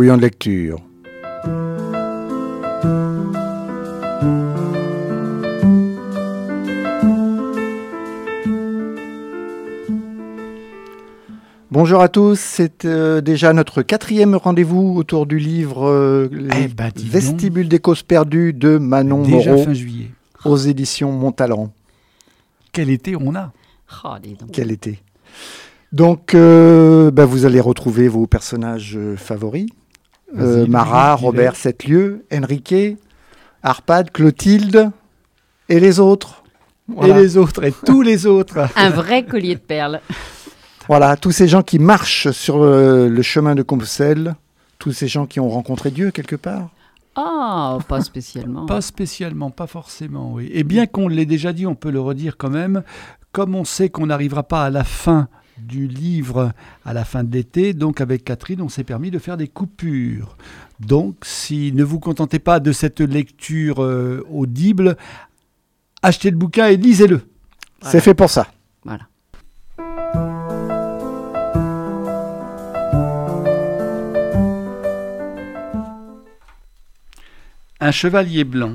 bouillon de lecture. Bonjour à tous, c'est déjà notre 4e rendez-vous autour du livre Les Vestibules des causes perdues de Manon déjà Moreau, fin juillet. Aux éditions Montalent. Quel été on a. Quel été. Donc, vous allez retrouver vos personnages favoris. Marat, Robert Sept-Lieues, Enrique, Arpad, Clotilde et les autres. Voilà. Et les autres, et tous les autres. Un vrai collier de perles. Voilà, tous ces gens qui marchent sur le chemin de Compostelle, tous ces gens qui ont rencontré Dieu quelque part. Ah, pas spécialement. Pas spécialement, pas forcément, oui. Et bien qu'on l'ait déjà dit, on peut le redire quand même, comme on sait qu'on n'arrivera pas à la fin du livre, à la fin de l'été, donc avec Catherine, on s'est permis de faire des coupures. Donc, si ne vous contentez pas de cette lecture audible, achetez le bouquin et lisez-le. Voilà. C'est fait pour ça. Voilà. Un chevalier blanc.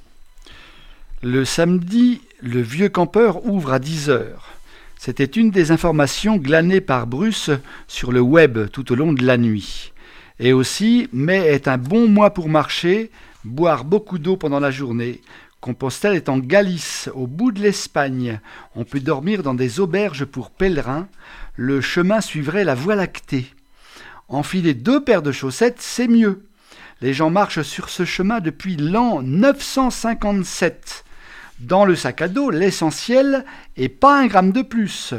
Le samedi, le vieux campeur ouvre à 10h. C'était une des informations glanées par Bruce sur le web tout au long de la nuit. Et aussi, mai est un bon mois pour marcher, boire beaucoup d'eau pendant la journée. Compostelle est en Galice, au bout de l'Espagne. On peut dormir dans des auberges pour pèlerins. Le chemin suivrait la Voie lactée. Enfiler 2 paires de chaussettes, c'est mieux. Les gens marchent sur ce chemin depuis l'an 957. Dans le sac à dos, l'essentiel, et pas un gramme de plus.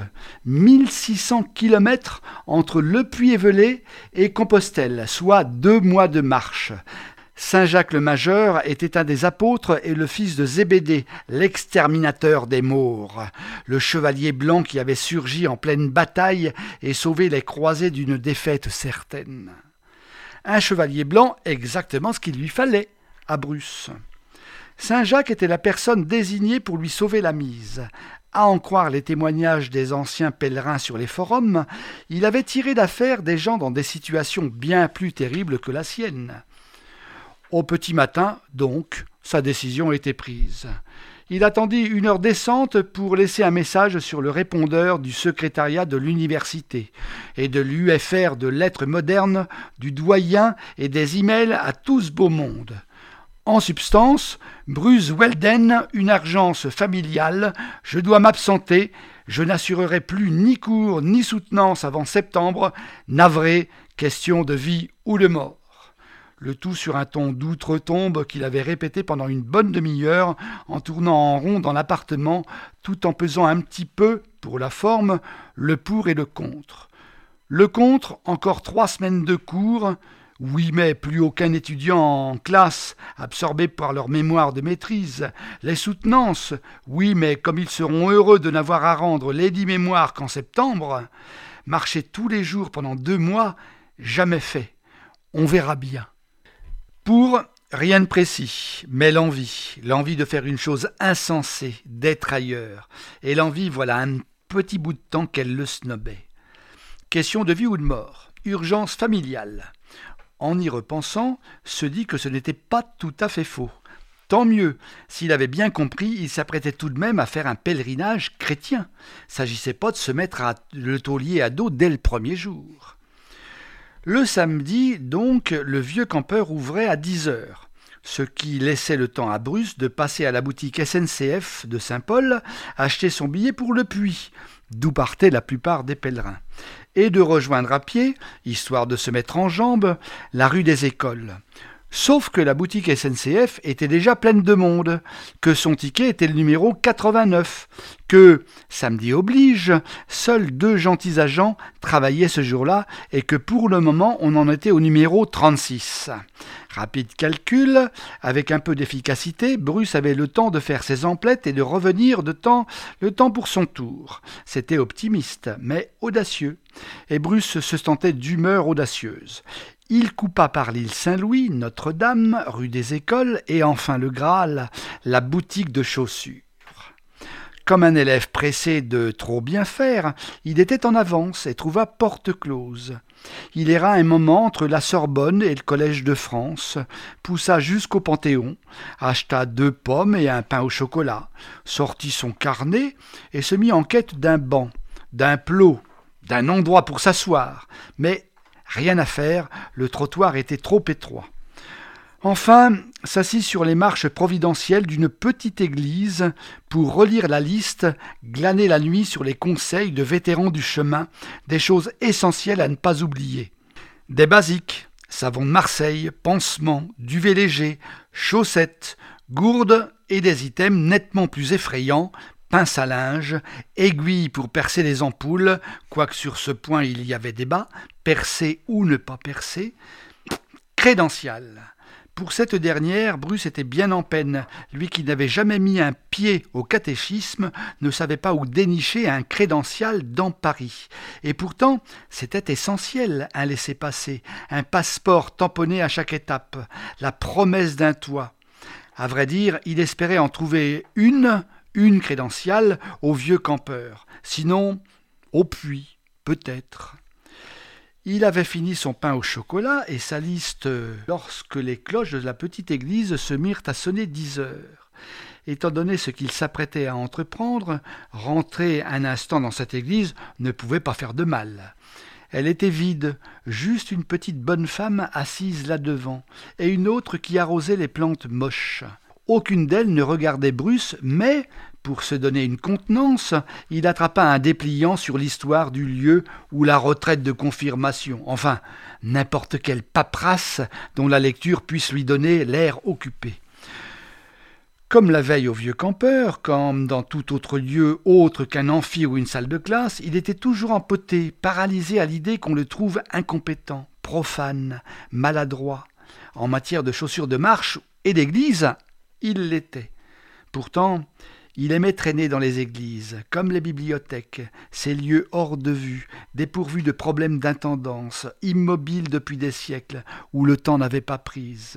1600 km entre Le Puy-et-Velay et Compostelle, soit 2 mois de marche. Saint Jacques le Majeur était un des apôtres et le fils de Zébédée, l'exterminateur des Maures, le chevalier blanc qui avait surgi en pleine bataille et sauvé les croisés d'une défaite certaine. Un chevalier blanc, exactement ce qu'il lui fallait à Bruce. Saint Jacques était la personne désignée pour lui sauver la mise. À en croire les témoignages des anciens pèlerins sur les forums, il avait tiré d'affaire des gens dans des situations bien plus terribles que la sienne. Au petit matin, donc, sa décision était prise. Il attendit une heure décente pour laisser un message sur le répondeur du secrétariat de l'université et de l'UFR de lettres modernes, du doyen et des emails à tout ce beau monde. En substance, Bruce Welden, une urgence familiale, je dois m'absenter, je n'assurerai plus ni cours ni soutenance avant septembre, navré, question de vie ou de mort. Le tout sur un ton d'outre-tombe qu'il avait répété pendant une bonne demi-heure en tournant en rond dans l'appartement tout en pesant un petit peu, pour la forme, le pour et le contre. Le contre, encore 3 semaines de cours. Oui, mais plus aucun étudiant en classe, absorbé par leur mémoire de maîtrise. Les soutenances, oui, mais comme ils seront heureux de n'avoir à rendre l'édit mémoire qu'en septembre. Marcher tous les jours pendant 2 mois, jamais fait. On verra bien. Pour rien de précis, mais l'envie de faire une chose insensée, d'être ailleurs. Et l'envie, voilà un petit bout de temps qu'elle le snobait. Question de vie ou de mort, urgence familiale. En y repensant, se dit que ce n'était pas tout à fait faux. Tant mieux, s'il avait bien compris, il s'apprêtait tout de même à faire un pèlerinage chrétien. S'agissait pas de se mettre le taulier à dos dès le premier jour. Le samedi, donc, le vieux campeur ouvrait à 10h, ce qui laissait le temps à Bruce de passer à la boutique SNCF de Saint-Paul, acheter son billet pour le Puy, d'où partaient la plupart des pèlerins, et de rejoindre à pied, histoire de se mettre en jambes, la rue des Écoles. Sauf que la boutique SNCF était déjà pleine de monde, que son ticket était le numéro 89, que, samedi oblige, seuls 2 gentils agents travaillaient ce jour-là et que pour le moment on en était au numéro 36. Rapide calcul, avec un peu d'efficacité, Bruce avait le temps de faire ses emplettes et de revenir le temps pour son tour. C'était optimiste, mais audacieux. Et Bruce se sentait d'humeur audacieuse. Il coupa par l'île Saint-Louis, Notre-Dame, rue des Écoles et enfin le Graal, la boutique de chaussures. Comme un élève pressé de trop bien faire, il était en avance et trouva porte close. Il erra un moment entre la Sorbonne et le Collège de France, poussa jusqu'au Panthéon, acheta 2 pommes et un pain au chocolat, sortit son carnet et se mit en quête d'un banc, d'un plot, d'un endroit pour s'asseoir. Mais rien à faire, le trottoir était trop étroit. Enfin, s'assit sur les marches providentielles d'une petite église pour relire la liste, glaner la nuit sur les conseils de vétérans du chemin, des choses essentielles à ne pas oublier. Des basiques, savon de Marseille, pansements, duvet léger, chaussettes, gourdes et des items nettement plus effrayants, pince à linge, aiguille pour percer les ampoules, quoique sur ce point il y avait débat, percer ou ne pas percer, crédential. Pour cette dernière, Bruce était bien en peine. Lui qui n'avait jamais mis un pied au catéchisme ne savait pas où dénicher un crédential dans Paris. Et pourtant, c'était essentiel, un laissez-passer, un passeport tamponné à chaque étape, la promesse d'un toit. À vrai dire, il espérait en trouver une crédentiale au vieux campeur. Sinon, au puits, peut-être. Il avait fini son pain au chocolat et sa liste lorsque les cloches de la petite église se mirent à sonner 10 heures. Étant donné ce qu'il s'apprêtait à entreprendre, rentrer un instant dans cette église ne pouvait pas faire de mal. Elle était vide, juste une petite bonne femme assise là devant, et une autre qui arrosait les plantes moches. Aucune d'elles ne regardait Bruce, mais, pour se donner une contenance, il attrapa un dépliant sur l'histoire du lieu ou la retraite de confirmation, enfin, n'importe quelle paperasse dont la lecture puisse lui donner l'air occupé. Comme la veille au vieux campeur, comme dans tout autre lieu autre qu'un amphi ou une salle de classe, il était toujours empoté, paralysé à l'idée qu'on le trouve incompétent, profane, maladroit. En matière de chaussures de marche et d'église, il l'était. Pourtant, il aimait traîner dans les églises, comme les bibliothèques, ces lieux hors de vue, dépourvus de problèmes d'intendance, immobiles depuis des siècles, où le temps n'avait pas prise.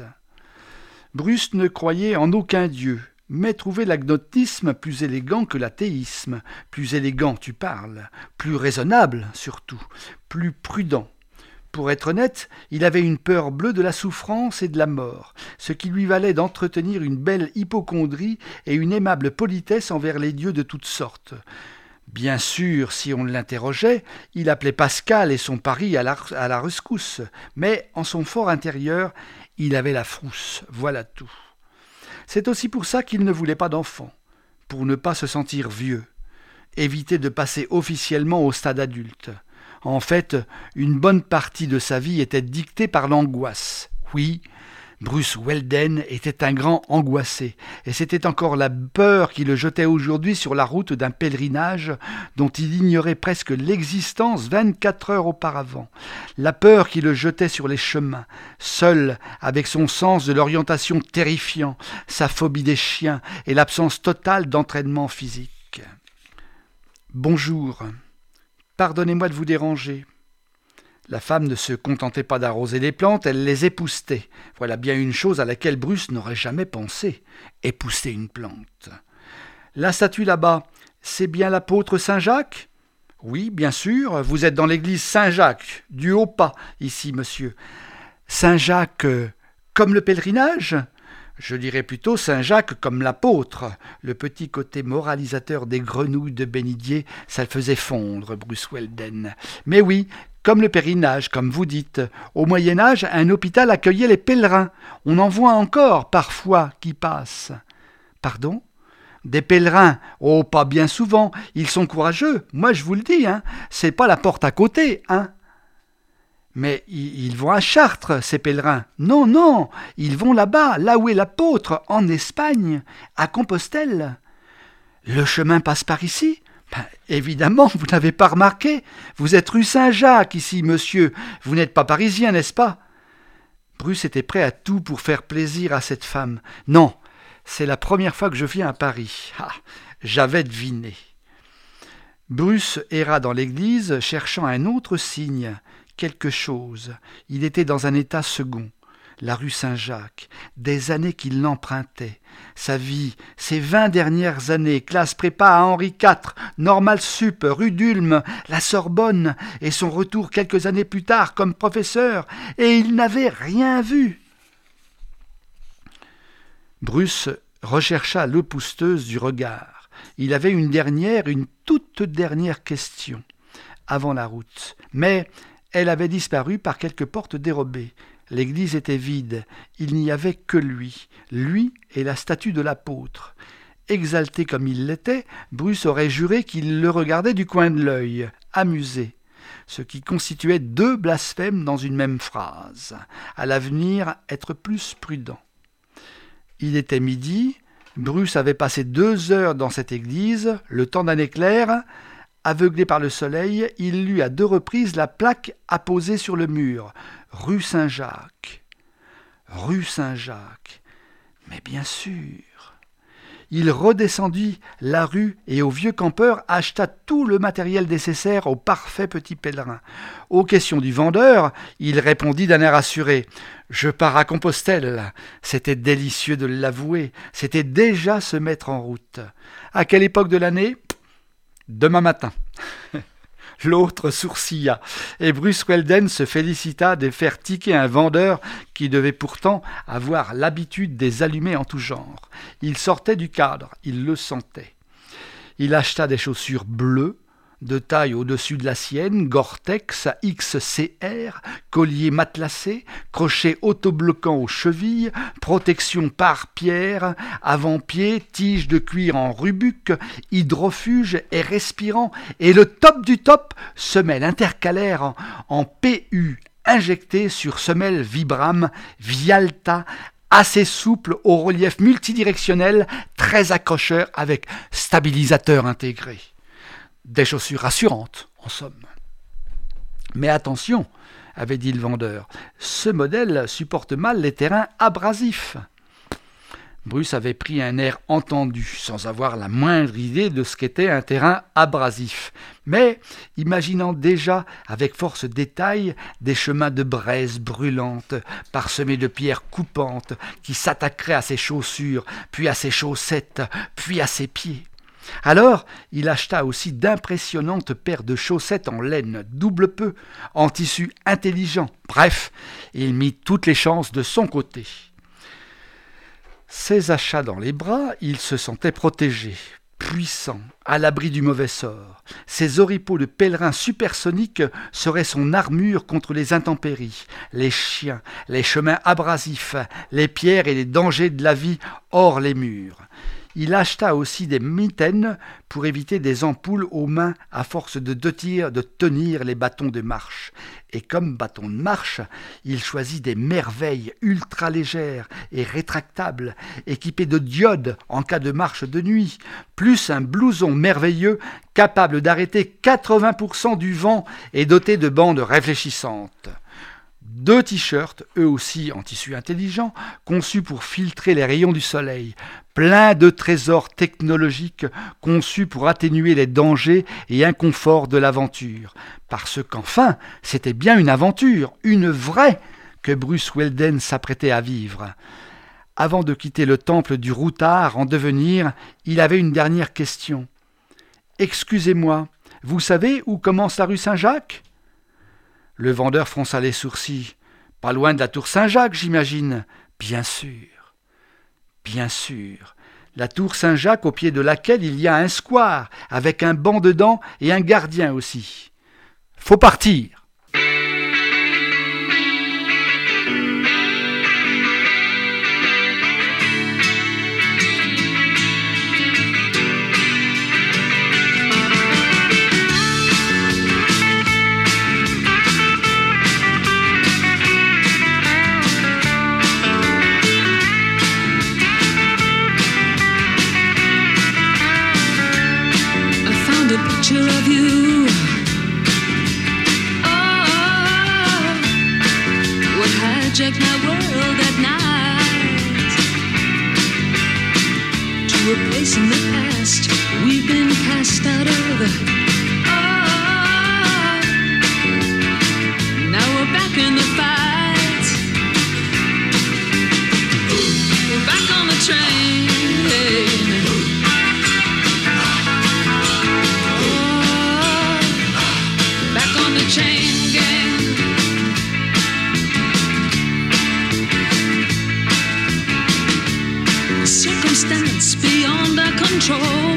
Bruce ne croyait en aucun dieu, mais trouvait l'agnotisme plus élégant que l'athéisme. Plus élégant, tu parles, plus raisonnable surtout, plus prudent. Pour être honnête, il avait une peur bleue de la souffrance et de la mort, ce qui lui valait d'entretenir une belle hypocondrie et une aimable politesse envers les dieux de toutes sortes. Bien sûr, si on l'interrogeait, il appelait Pascal et son pari à la rescousse, mais en son fort intérieur, il avait la frousse, voilà tout. C'est aussi pour ça qu'il ne voulait pas d'enfant, pour ne pas se sentir vieux, éviter de passer officiellement au stade adulte. En fait, une bonne partie de sa vie était dictée par l'angoisse. Oui, Bruce Weldon était un grand angoissé, et c'était encore la peur qui le jetait aujourd'hui sur la route d'un pèlerinage dont il ignorait presque l'existence 24 heures auparavant. La peur qui le jetait sur les chemins, seul, avec son sens de l'orientation terrifiant, sa phobie des chiens et l'absence totale d'entraînement physique. « Bonjour. Pardonnez-moi de vous déranger. » La femme ne se contentait pas d'arroser les plantes, elle les époussetait. Voilà bien une chose à laquelle Bruce n'aurait jamais pensé, épousser une plante. « La statue là-bas, c'est bien l'apôtre Saint-Jacques ? » ?»« Oui, bien sûr, vous êtes dans l'église Saint-Jacques, du haut pas, ici, monsieur. »« Saint-Jacques, comme le pèlerinage ? » ?»« Je dirais plutôt Saint-Jacques comme l'apôtre. » Le petit côté moralisateur des grenouilles de Bénidier, ça le faisait fondre, Bruce Weldon. Mais oui, comme le pèlerinage, comme vous dites. Au Moyen-Âge, un hôpital accueillait les pèlerins. On en voit encore, parfois, qui passent. Pardon ? Des pèlerins ? Oh, pas bien souvent. Ils sont courageux. Moi, je vous le dis, hein. C'est pas la porte à côté, hein. Mais ils vont à Chartres, ces pèlerins. Non, non, ils vont là-bas, là où est l'apôtre, en Espagne, à Compostelle. Le chemin passe par ici ? Ben, évidemment, vous n'avez pas remarqué. Vous êtes rue Saint-Jacques ici, monsieur. Vous n'êtes pas parisien, n'est-ce pas ? Bruce était prêt à tout pour faire plaisir à cette femme. Non, c'est la première fois que je viens à Paris. Ah, j'avais deviné. Bruce erra dans l'église, cherchant un autre signe. Quelque chose. Il était dans un état second. La rue Saint-Jacques, des années qu'il l'empruntait. Sa vie, ses 20 dernières années, classe prépa à Henri IV, Normal Sup, rue d'Ulm, la Sorbonne, et son retour quelques années plus tard comme professeur, et il n'avait rien vu. Bruce rechercha l'épousteuse du regard. Il avait une toute dernière question, avant la route. Mais elle avait disparu par quelque porte dérobée. L'église était vide, il n'y avait que lui et la statue de l'apôtre. Exalté comme il l'était, Bruce aurait juré qu'il le regardait du coin de l'œil, amusé, ce qui constituait 2 blasphèmes dans une même phrase. À l'avenir, être plus prudent. Il était midi, Bruce avait passé 2 heures dans cette église, le temps d'un éclair. Aveuglé par le soleil, il lut à 2 reprises la plaque apposée sur le mur. Rue Saint-Jacques. Rue Saint-Jacques. Mais bien sûr. Il redescendit la rue et au vieux campeur acheta tout le matériel nécessaire au parfait petit pèlerin. Aux questions du vendeur, il répondit d'un air assuré. « Je pars à Compostelle. » C'était délicieux de l'avouer. C'était déjà se mettre en route. À quelle époque de l'année ? Demain matin. L'autre sourcilla, et Bruce Weldon se félicita de faire tiquer un vendeur qui devait pourtant avoir l'habitude des allumés en tout genre. Il sortait du cadre, il le sentait. Il acheta des chaussures bleues, de taille au-dessus de la sienne, Gore-Tex XCR, collier matelassé, crochet autobloquant aux chevilles, protection pare-pierre, avant-pied, tige de cuir en rubuc, hydrofuge et respirant, et le top du top, semelle intercalaire en PU injectée sur semelle Vibram, Vialta, assez souple au relief multidirectionnel, très accrocheur avec stabilisateur intégré. Des chaussures rassurantes, en somme. Mais attention, avait dit le vendeur, ce modèle supporte mal les terrains abrasifs. Bruce avait pris un air entendu, sans avoir la moindre idée de ce qu'était un terrain abrasif, mais imaginant déjà avec force détail des chemins de braise brûlantes, parsemés de pierres coupantes, qui s'attaqueraient à ses chaussures, puis à ses chaussettes, puis à ses pieds. Alors, il acheta aussi d'impressionnantes paires de chaussettes en laine double peu, en tissu intelligent. Bref, il mit toutes les chances de son côté. Ses achats dans les bras, il se sentait protégé, puissant, à l'abri du mauvais sort. Ses oripeaux de pèlerin supersonique seraient son armure contre les intempéries, les chiens, les chemins abrasifs, les pierres et les dangers de la vie hors les murs. Il acheta aussi des mitaines pour éviter des ampoules aux mains à force de tenir les bâtons de marche. Et comme bâton de marche, il choisit des merveilles ultra légères et rétractables, équipées de diodes en cas de marche de nuit, plus un blouson merveilleux capable d'arrêter 80% du vent et doté de bandes réfléchissantes. 2 t-shirts, eux aussi en tissu intelligent, conçus pour filtrer les rayons du soleil, pleins de trésors technologiques conçus pour atténuer les dangers et inconforts de l'aventure. Parce qu'enfin, c'était bien une aventure, une vraie, que Bruce Weldon s'apprêtait à vivre. Avant de quitter le temple du routard en devenir, il avait une dernière question. « Excusez-moi, vous savez où commence la rue Saint-Jacques » Le vendeur fronça les sourcils. « Pas loin de la tour Saint-Jacques, j'imagine. »« Bien sûr, bien sûr. La tour Saint-Jacques au pied de laquelle il y a un square, avec un banc dedans et un gardien aussi. Faut partir. » Of you, what hijacked my world at night to a place in the past we've been cast out of. Now we're back in the fight. just beyond our control.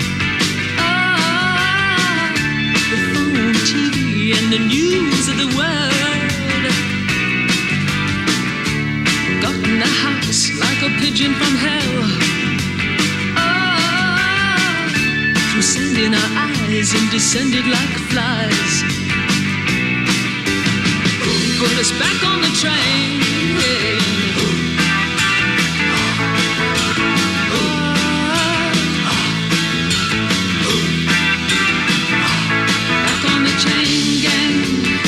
Ah, the phone, TV, and the news of the world got in the house like a pigeon from hell. Ah, through sand in our eyes and descended like flies. Put us back on the train. Back on the chain gang.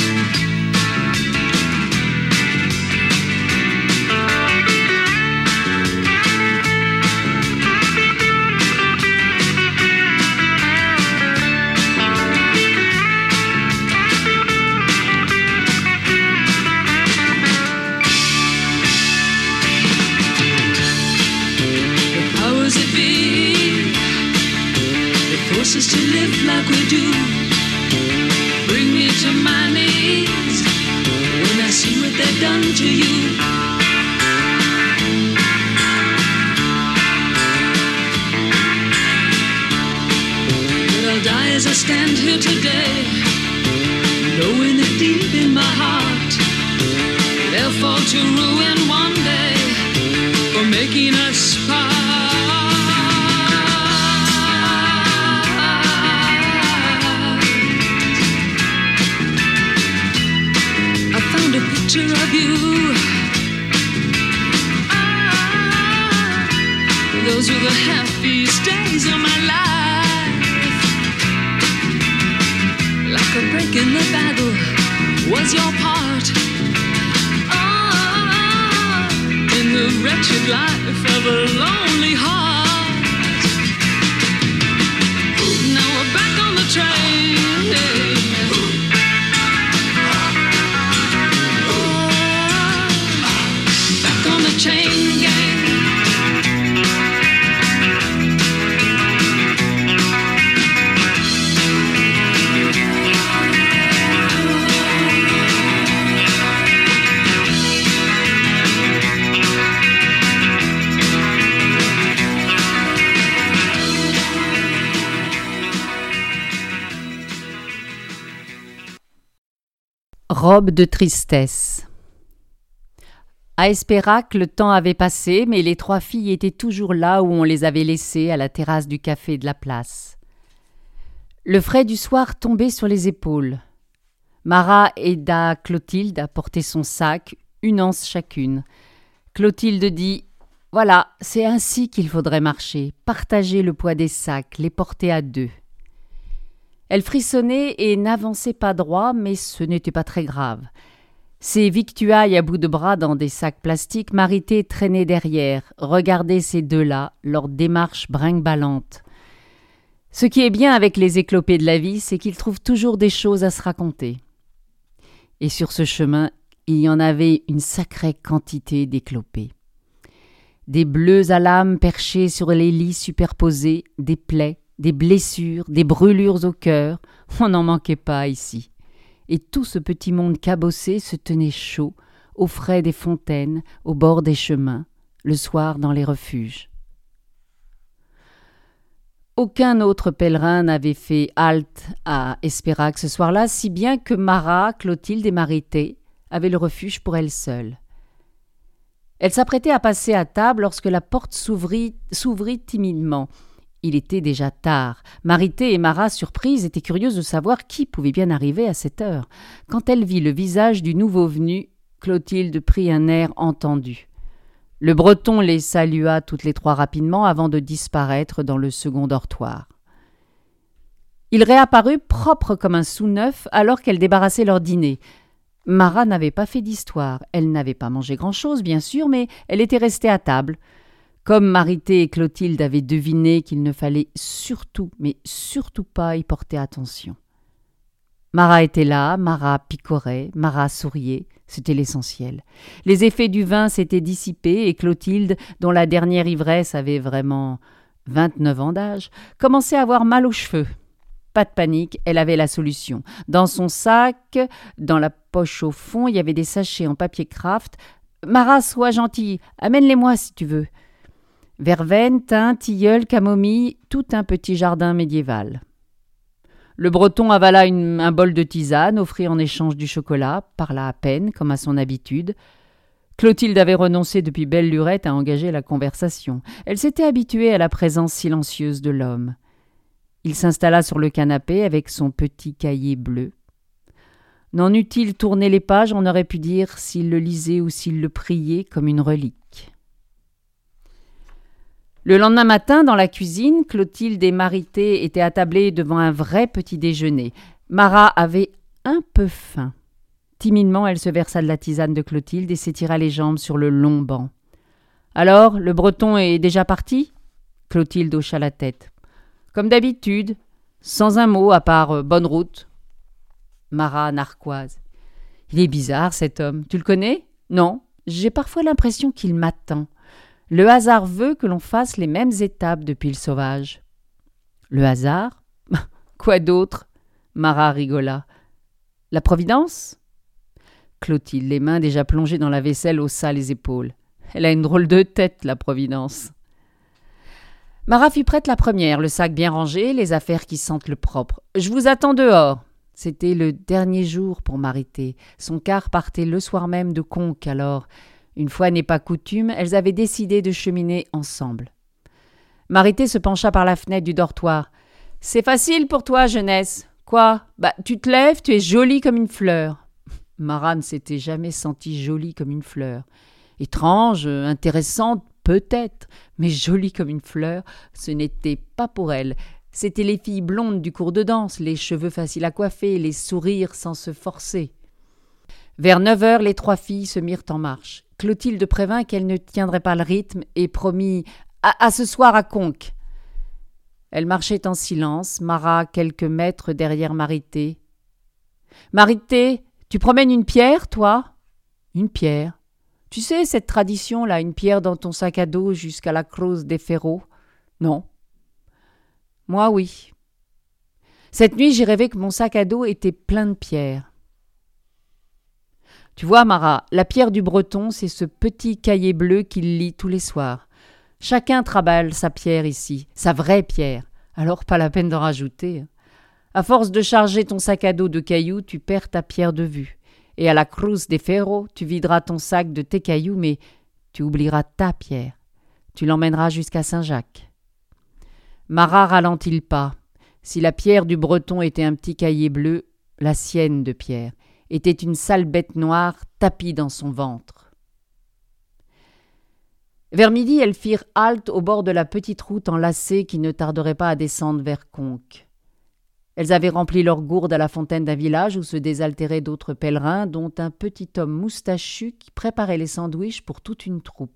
Force us to live like we do. Bring me to my knees when I see what they've done to you. But I'll die as I stand here today, knowing that deep in my heart they'll fall to ruin one day for making us part. Of you. Ah, those were the happiest days of my life. Like a break in the battle was your part. Ah, in the wretched life of a lonely heart. Now we're back on the train. Chain gang. Robe de tristesse. À Espérac, le temps avait passé, mais les trois filles étaient toujours là où on les avait laissées, à la terrasse du café de la place. Le frais du soir tombait sur les épaules. Marat aida Clotilde à porter son sac, une anse chacune. Clotilde dit « Voilà, c'est ainsi qu'il faudrait marcher, partager le poids des sacs, les porter à deux. » Elle frissonnait et n'avançait pas droit, mais ce n'était pas très grave. Ses victuailles à bout de bras dans des sacs plastiques, Marité traînait derrière, regardait ces deux-là, leur démarche brinque-ballante. Ce qui est bien avec les éclopés de la vie, c'est qu'ils trouvent toujours des choses à se raconter. Et sur ce chemin, il y en avait une sacrée quantité d'éclopés. Des bleus à l'âme perchés sur les lits superposés, des plaies, des blessures, des brûlures au cœur, on n'en manquait pas ici. Et tout ce petit monde cabossé se tenait chaud, au frais des fontaines, au bord des chemins, le soir dans les refuges. Aucun autre pèlerin n'avait fait halte à Espérac ce soir-là, si bien que Marat, Clotilde et Marité avaient le refuge pour elles seules. Elles s'apprêtaient à passer à table lorsque la porte s'ouvrit timidement. Il était déjà tard. Marité et Marat, surprises, étaient curieuses de savoir qui pouvait bien arriver à cette heure. Quand elle vit le visage du nouveau venu, Clotilde prit un air entendu. Le Breton les salua toutes les trois rapidement avant de disparaître dans le second dortoir. Il réapparut propre comme un sous-neuf alors qu'elle débarrassait leur dîner. Marat n'avait pas fait d'histoire. Elle n'avait pas mangé grand-chose, bien sûr, mais elle était restée à table. Comme Marité et Clotilde avaient deviné qu'il ne fallait surtout, mais surtout pas y porter attention. Marat était là, Marat picorait, Marat souriait, c'était l'essentiel. Les effets du vin s'étaient dissipés et Clotilde, dont la dernière ivresse avait vraiment 29 ans d'âge, commençait à avoir mal aux cheveux. Pas de panique, elle avait la solution. Dans son sac, dans la poche au fond, il y avait des sachets en papier craft. « Marat, sois gentille, amène-les-moi si tu veux. » Verveine, thym, tilleul, camomille, tout un petit jardin médiéval. Le Breton avala un bol de tisane, offrit en échange du chocolat, parla à peine, comme à son habitude. Clotilde avait renoncé depuis belle lurette à engager la conversation. Elle s'était habituée à la présence silencieuse de l'homme. Il s'installa sur le canapé avec son petit cahier bleu. N'en eût-il tourné les pages, on aurait pu dire s'il le lisait ou s'il le priait comme une relique. Le lendemain matin, dans la cuisine, Clotilde et Maritet étaient attablées devant un vrai petit déjeuner. Marat avait un peu faim. Timidement, elle se versa de la tisane de Clotilde et s'étira les jambes sur le long banc. « Alors, le Breton est déjà parti ?» Clotilde hocha la tête. « Comme d'habitude, sans un mot à part bonne route. » Marat narquoise. « Il est bizarre, cet homme. Tu le connais ? Non, j'ai parfois l'impression qu'il m'attend. Le hasard veut que l'on fasse les mêmes étapes depuis le sauvage. » « Le hasard ? Quoi d'autre ?» Marat rigola. « La Providence ?» Clotilde, les mains déjà plongées dans la vaisselle, haussa les épaules. Elle a une drôle de tête, la Providence. Marat fut prête la première, le sac bien rangé, les affaires qui sentent le propre. « Je vous attends dehors !» C'était le dernier jour pour Maritet. Son car partait le soir même de Conques, alors, une fois n'est pas coutume, elles avaient décidé de cheminer ensemble. Maritet se pencha par la fenêtre du dortoir. « C'est facile pour toi, jeunesse. Quoi ? Tu te lèves, tu es jolie comme une fleur. » Marat ne s'était jamais sentie jolie comme une fleur. Étrange, intéressante, peut-être, mais jolie comme une fleur, ce n'était pas pour elle. C'étaient les filles blondes du cours de danse, les cheveux faciles à coiffer, les sourires sans se forcer. Vers 9 heures, les 3 filles se mirent en marche. Clotilde prévint qu'elle ne tiendrait pas le rythme et promit à ce soir à Conques. Elle marchait en silence, Marat quelques mètres derrière Maritet. « Maritet, tu promènes une pierre, toi ?»« Une pierre. Tu sais, cette tradition-là, une pierre dans ton sac à dos jusqu'à la Cruz des Ferros ?»« Non. »« Moi, oui. Cette nuit, j'ai rêvé que mon sac à dos était plein de pierres. » Tu vois, Marat, la pierre du Breton, c'est ce petit cahier bleu qu'il lit tous les soirs. Chacun travaille sa pierre ici, sa vraie pierre. Alors pas la peine d'en rajouter. À force de charger ton sac à dos de cailloux, tu perds ta pierre de vue. Et à la Cruz des Ferros, tu videras ton sac de tes cailloux, mais tu oublieras ta pierre. Tu l'emmèneras jusqu'à Saint-Jacques. Marat ralentit le pas. Si la pierre du Breton était un petit cahier bleu, la sienne de Pierre était une sale bête noire tapie dans son ventre. Vers midi, elles firent halte au bord de la petite route en lacet qui ne tarderait pas à descendre vers Conques. Elles avaient rempli leurs gourdes à la fontaine d'un village où se désaltéraient d'autres pèlerins, dont un petit homme moustachu qui préparait les sandwichs pour toute une troupe.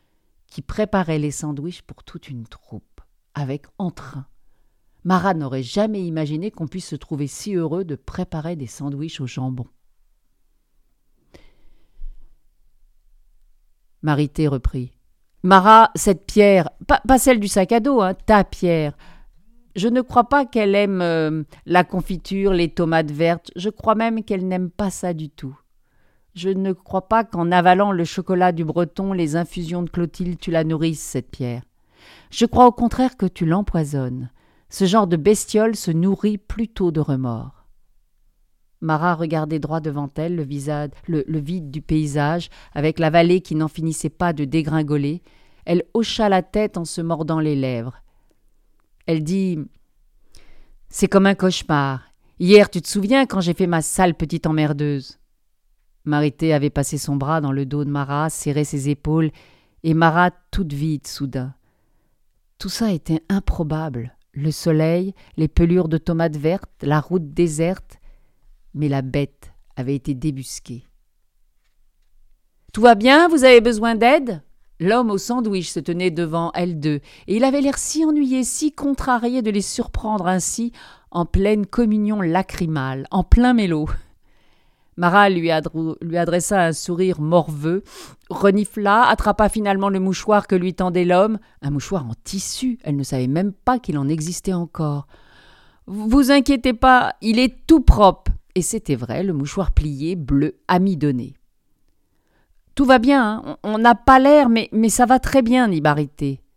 Avec entrain. Marat n'aurait jamais imaginé qu'on puisse se trouver si heureux de préparer des sandwichs au jambon. Maritet reprit. « Marat, cette pierre, pas celle du sac à dos, ta pierre. Je ne crois pas qu'elle aime la confiture, les tomates vertes. Je crois même qu'elle n'aime pas ça du tout. Je ne crois pas qu'en avalant le chocolat du Breton, les infusions de Clotilde, tu la nourrisses, cette pierre. Je crois au contraire que tu l'empoisonnes. Ce genre de bestiole se nourrit plutôt de remords. » Marat regardait droit devant elle, le vide du paysage, avec la vallée qui n'en finissait pas de dégringoler. Elle hocha la tête en se mordant les lèvres. Elle dit « C'est comme un cauchemar. Hier, tu te souviens quand j'ai fait ma sale petite emmerdeuse ?» Maritet avait passé son bras dans le dos de Marat, serré ses épaules, et Marat toute vide soudain. Tout ça était improbable. Le soleil, les pelures de tomates vertes, la route déserte, mais la bête avait été débusquée. « Tout va bien, vous avez besoin d'aide ?» L'homme au sandwich se tenait devant elles deux, et il avait l'air si ennuyé, si contrarié de les surprendre ainsi, en pleine communion lacrymale, en plein mélo. Marat lui adressa un sourire morveux, renifla, attrapa finalement le mouchoir que lui tendait l'homme, un mouchoir en tissu, elle ne savait même pas qu'il en existait encore. « Vous inquiétez pas, il est tout propre !» Et c'était vrai, le mouchoir plié, bleu, amidonné. « Tout va bien, on n'a pas l'air, mais ça va très bien, dit Maritet. »«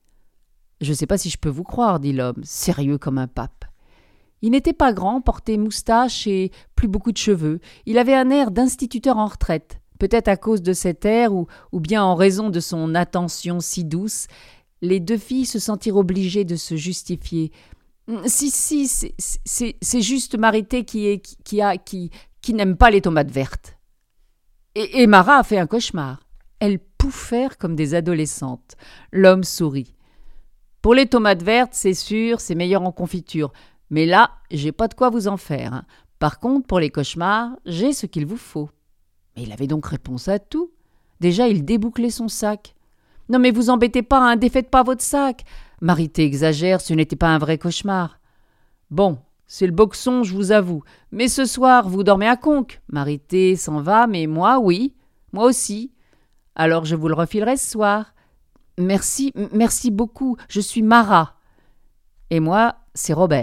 « Je ne sais pas si je peux vous croire, dit l'homme, sérieux comme un pape. Il n'était pas grand, portait moustache et plus beaucoup de cheveux. Il avait un air d'instituteur en retraite. Peut-être à cause de cet air ou bien en raison de son attention si douce, les deux filles se sentirent obligées de se justifier. « Si, c'est juste Marité qui n'aime pas les tomates vertes. » Et Marat a fait un cauchemar. Elles pouffèrent comme des adolescentes. L'homme sourit. « Pour les tomates vertes, c'est sûr, c'est meilleur en confiture. Mais là, j'ai pas de quoi vous en faire. Hein. Par contre, pour les cauchemars, j'ai ce qu'il vous faut. » Mais il avait donc réponse à tout. Déjà, il débouclait son sac. « Non mais vous embêtez pas, hein, défaites pas votre sac. » Marité exagère, ce n'était pas un vrai cauchemar. « Bon, c'est le boxon, je vous avoue. Mais ce soir, vous dormez à Conques. Marité s'en va, mais moi, oui. Moi aussi. Alors je vous le refilerai ce soir. Merci beaucoup, je suis Marat. Et moi, c'est Robert. »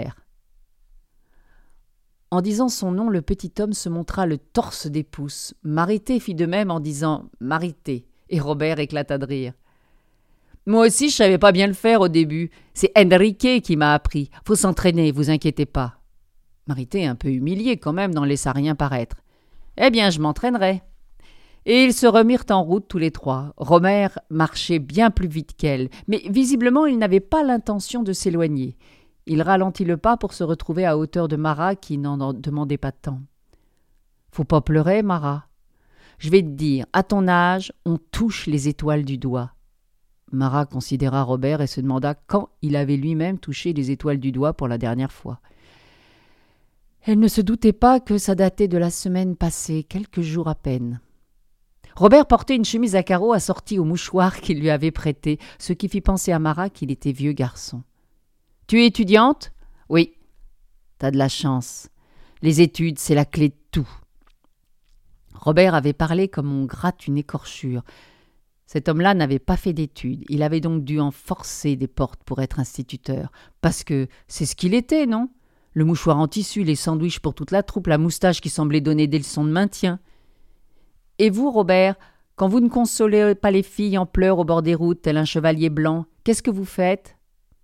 En disant son nom, le petit homme se montra le torse des pouces. Marité fit de même en disant « Marité », et Robert éclata de rire. « Moi aussi, je savais pas bien le faire au début. C'est Enrique qui m'a appris. Faut s'entraîner, vous inquiétez pas. » Marité, un peu humiliée quand même, n'en laissa rien paraître. « Eh bien, je m'entraînerai. » Et ils se remirent en route tous les trois. Robert marchait bien plus vite qu'elle, mais visiblement il n'avait pas l'intention de s'éloigner. Il ralentit le pas pour se retrouver à hauteur de Marat qui n'en demandait pas tant. « Faut pas pleurer, Marat. Je vais te dire, à ton âge, on touche les étoiles du doigt. » Marat considéra Robert et se demanda quand il avait lui-même touché les étoiles du doigt pour la dernière fois. Elle ne se doutait pas que ça datait de la semaine passée, quelques jours à peine. Robert portait une chemise à carreaux assortie au mouchoir qu'il lui avait prêté, ce qui fit penser à Marat qu'il était vieux garçon. « Tu es étudiante ? » ?»« Oui. »« T'as de la chance. Les études, c'est la clé de tout. » Robert avait parlé comme on gratte une écorchure. Cet homme-là n'avait pas fait d'études. Il avait donc dû en forcer des portes pour être instituteur. Parce que c'est ce qu'il était, non ? Le mouchoir en tissu, les sandwichs pour toute la troupe, la moustache qui semblait donner des leçons de maintien. Et vous, Robert, quand vous ne consolez pas les filles en pleurs au bord des routes, tel un chevalier blanc, qu'est-ce que vous faites ?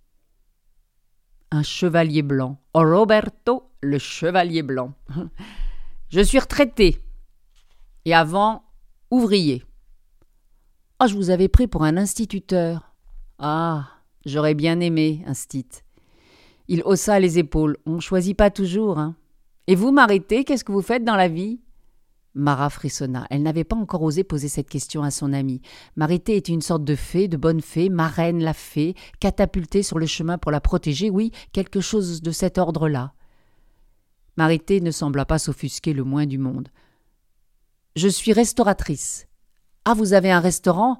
Un chevalier blanc. Oh, Roberto, le chevalier blanc. Je suis retraité. Et avant, ouvrier. Ah, je vous avais pris pour un instituteur. Ah, j'aurais bien aimé, instit. Il haussa les épaules. On ne choisit pas toujours, hein. Et vous, Marité, qu'est-ce que vous faites dans la vie ? Marat frissonna. Elle n'avait pas encore osé poser cette question à son amie. Marité était une sorte de fée, de bonne fée, marraine la fée, catapultée sur le chemin pour la protéger, oui, quelque chose de cet ordre-là. Marité ne sembla pas s'offusquer le moins du monde. « Je suis restauratrice. »« Ah, vous avez un restaurant ? » ?»«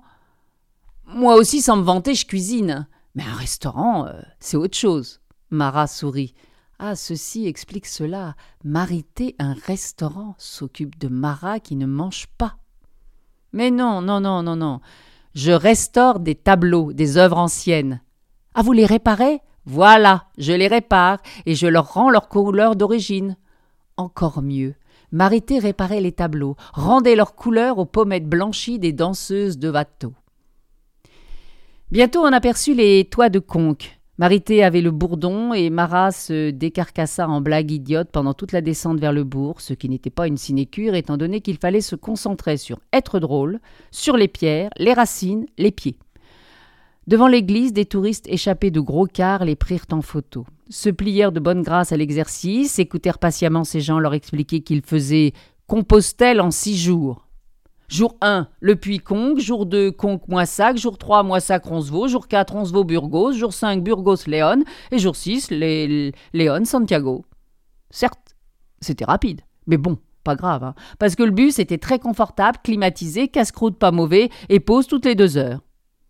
Moi aussi, sans me vanter, je cuisine. Mais un restaurant, c'est autre chose. » Marat sourit. Ah, ceci explique cela. Marité, un restaurant, s'occupe de Marat qui ne mange pas. Mais non. Je restaure des tableaux, des œuvres anciennes. Ah, vous les réparez ? Voilà, je les répare et je leur rends leur couleur d'origine. Encore mieux. Marité réparait les tableaux, rendait leur couleur aux pommettes blanchies des danseuses de Watteau. Bientôt on aperçut les toits de Conques. Marité avait le bourdon et Marat se décarcassa en blague idiote pendant toute la descente vers le bourg, ce qui n'était pas une sinécure étant donné qu'il fallait se concentrer sur être drôle, sur les pierres, les racines, les pieds. Devant l'église, des touristes échappés de gros cars les prirent en photo. Se plièrent de bonne grâce à l'exercice, écoutèrent patiemment ces gens leur expliquer qu'ils faisaient Compostelle en 6 jours. Jour 1, le Puy-Conques. Jour 2, Conques-Moissac. Jour 3, Moissac-Roncevaux. Jour 4, Roncevaux-Burgos. Jour 5, Burgos-Léon. Et jour 6, Léon-Santiago. Certes, c'était rapide, mais bon, pas grave, hein, parce que le bus était très confortable, climatisé, casse-croûte pas mauvais et pause toutes les 2 heures.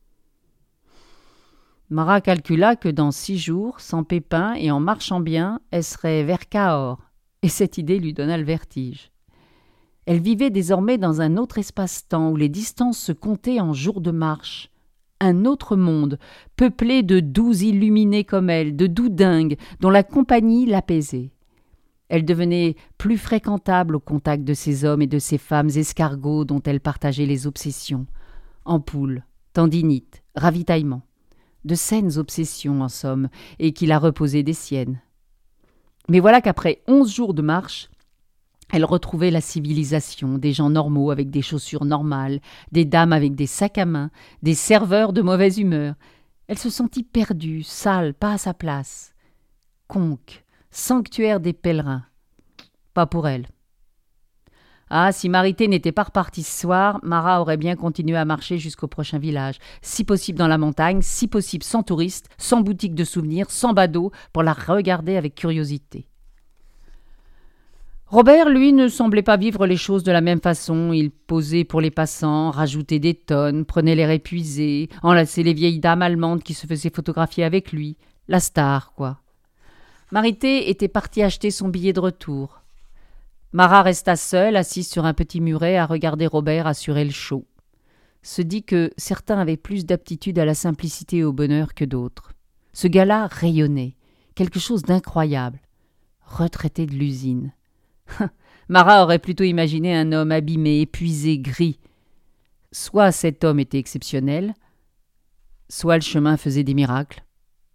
Marat calcula que dans 6 jours, sans pépin et en marchant bien, elle serait vers Cahors, et cette idée lui donna le vertige. Elle vivait désormais dans un autre espace-temps où les distances se comptaient en jours de marche. Un autre monde, peuplé de doux illuminés comme elle, de doux dingues, dont la compagnie l'apaisait. Elle devenait plus fréquentable au contact de ces hommes et de ces femmes escargots dont elle partageait les obsessions. Ampoules, tendinites, ravitaillement. de saines obsessions en somme, et qu'il a reposé des siennes. Mais voilà qu'après 11 jours de marche, elle retrouvait la civilisation, des gens normaux avec des chaussures normales, des dames avec des sacs à main, des serveurs de mauvaise humeur. Elle se sentit perdue, sale, pas à sa place. Conque, sanctuaire des pèlerins. Pas pour elle. Ah, si Marité n'était pas repartie ce soir, Marat aurait bien continué à marcher jusqu'au prochain village, si possible dans la montagne, si possible sans touristes, sans boutique de souvenirs, sans badaud, pour la regarder avec curiosité. Robert, lui, ne semblait pas vivre les choses de la même façon. Il posait pour les passants, rajoutait des tonnes, prenait l'air épuisé, enlaçait les vieilles dames allemandes qui se faisaient photographier avec lui. La star, quoi. Marité était partie acheter son billet de retour. Marat resta seule, assise sur un petit muret, à regarder Robert assurer le show. Se dit que certains avaient plus d'aptitude à la simplicité et au bonheur que d'autres. Ce gars-là rayonnait, quelque chose d'incroyable. Retraité de l'usine. Marat aurait plutôt imaginé un homme abîmé, épuisé, gris. Soit cet homme était exceptionnel, soit le chemin faisait des miracles.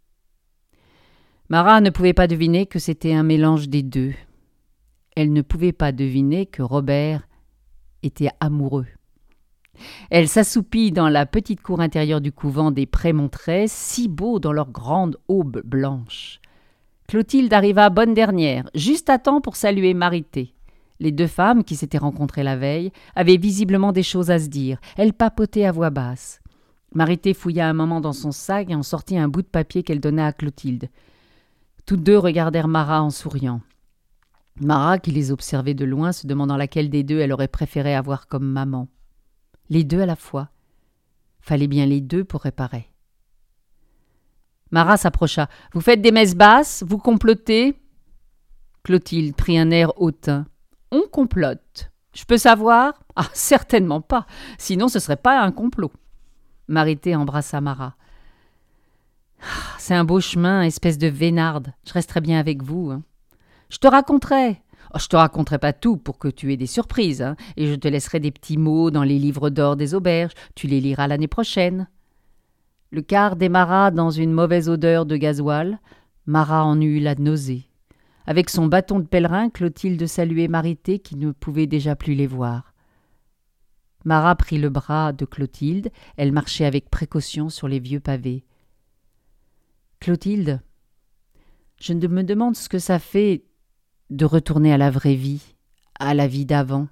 Marat ne pouvait pas deviner que c'était un mélange des deux. Elle ne pouvait pas deviner que Robert était amoureux. Elle s'assoupit dans la petite cour intérieure du couvent des Prémontrés, si beaux dans leur grande aube blanche. Clotilde arriva bonne dernière, juste à temps pour saluer Marité. Les deux femmes, qui s'étaient rencontrées la veille, avaient visiblement des choses à se dire. Elles papotaient à voix basse. Marité fouilla un moment dans son sac et en sortit un bout de papier qu'elle donna à Clotilde. Toutes deux regardèrent Marat en souriant. Marat, qui les observait de loin, se demandant laquelle des deux elle aurait préféré avoir comme maman. Les deux à la fois. Fallait bien les deux pour réparer. Marat s'approcha. « Vous faites des messes basses? Vous complotez ?» Clotilde prit un air hautain. « On complote. Je peux savoir ?»« Ah, certainement pas. Sinon, ce serait pas un complot. » Marité embrassa Marat. « C'est un beau chemin, espèce de vénarde. Je resterai bien avec vous. Hein. Je te raconterai. Oh, je te raconterai pas tout pour que tu aies des surprises. Hein, et je te laisserai des petits mots dans les livres d'or des auberges. Tu les liras l'année prochaine. » Le car démarra dans une mauvaise odeur de gasoil. Marat en eut la nausée. Avec son bâton de pèlerin, Clotilde saluait Marité qui ne pouvait déjà plus les voir. Marat prit le bras de Clotilde. Elle marchait avec précaution sur les vieux pavés. « Clotilde, je me demande ce que ça fait de retourner à la vraie vie, à la vie d'avant.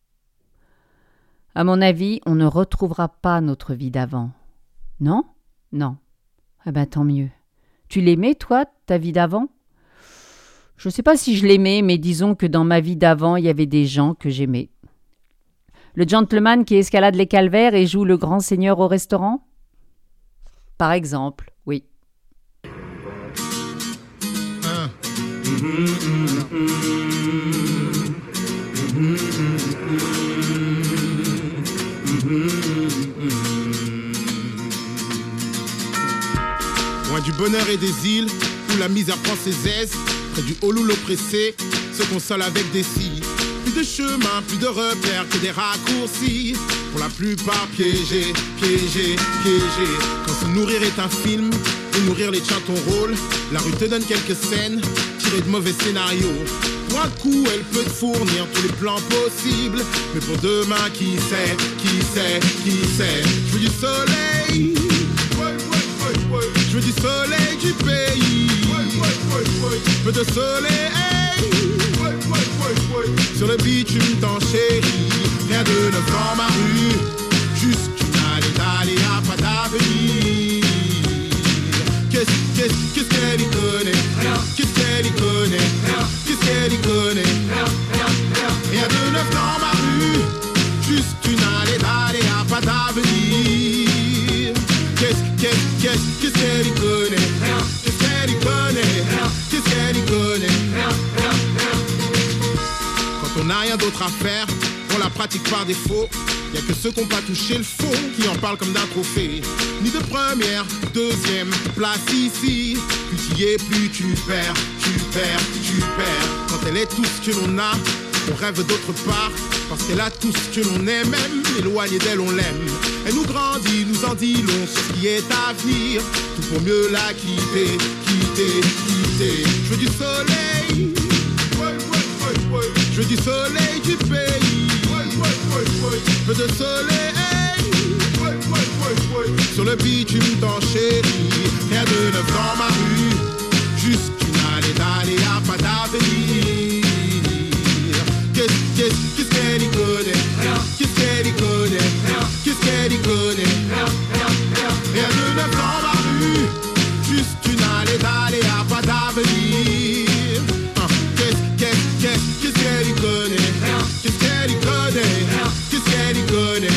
À mon avis, on ne retrouvera pas notre vie d'avant. Non ? Non. Ah ben tant mieux. Tu l'aimais, toi, ta vie d'avant ? Je ne sais pas si je l'aimais, mais disons que dans ma vie d'avant, il y avait des gens que j'aimais. Le gentleman qui escalade les calvaires et joue le grand seigneur au restaurant ? Par exemple, oui. Loin du bonheur et des îles, où la misère prend ses aises, près du Holoul oppressé, se console avec des scies. Plus de chemin, plus de repères que des raccourcis. Pour la plupart piégés, piégés, piégés. Quand se nourrir est un film, et nourrir les tiens ton rôle, la rue te donne quelques scènes, tirées de mauvais scénarios. Pour un coup, elle peut te fournir tous les plans possibles. Mais pour demain, qui sait, qui sait, qui sait. Je veux du soleil. Je veux du soleil du pays. Peu de soleil. Sur le bitume t'en chérie. Rien de neuf dans ma rue. Juste une allée d'aller à pas d'avenir. Qu'est-ce qu'elle y connaît? Qu'est-ce qu'elle y connaît? Qu'est-ce qu'elle y connaît? Rien de neuf dans ma rue. Juste une allée d'aller à pas d'avenir. Qu'est-ce qu'elle y connaît? Qu'est-ce qu'elle y connaît? Qu'est-ce qu'elle y connaît? Quand on n'a rien d'autre à faire, on la pratique par défaut. Y'a que ceux qui n'ont pas touché le fond qui en parlent comme d'un trophée. Ni de première, deuxième place ici. Plus tu y es, plus tu perds, tu perds, tu perds. Quand elle est tout ce que l'on a, on rêve d'autre part. Parce qu'elle a tout ce que l'on aime, même éloigné d'elle on l'aime. Elle nous grandit, nous en dit long sur ce qui est à venir. Tout pour mieux la quitter, quitter, quitter. Je veux du soleil, je veux du soleil du pays. Je veux de soleil sur le bitume t'en chérie. Rien de neuf dans ma rue, juste une allée d'aller à pas d'avenir. Qu'est-ce qu'elle y connaît? Qu'est-ce qu'elle y connaît? Qu'est-ce qu'elle y connaît? Rien de neuf dans ma rue, juste une allée d'aller à pas d'avenir. Qu'est-ce qu'elle y connaît? Qu'est-ce qu'elle y connaît? Qu'est-ce qu'elle y connaît?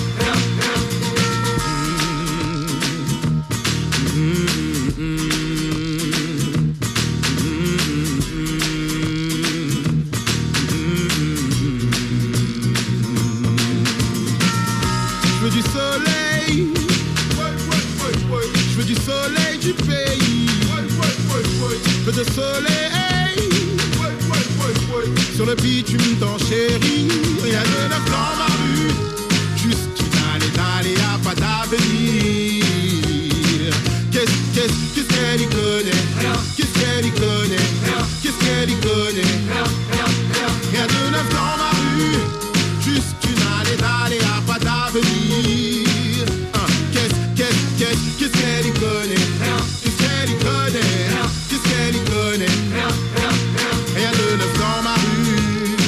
Je veux du soleil, je veux du soleil du pays. Je veux de soleil sur le bitume t'en chérie. Rien de neuf dans ma rue, juste une allée d'aller à pas d'avenir. Qu'est-ce qu'elle y connaît? Qu'est-ce qu'elle y connaît? Qu'est-ce qu'elle y connaît? Rien de neuf dans ma rue, juste une allée d'aller à pas d'avenir. Qu'est-ce qu'elle y connaît? Qu'est-ce qu'elle y connaît? Qu'est-ce qu'elle y connaît? Rien de neuf dans ma rue,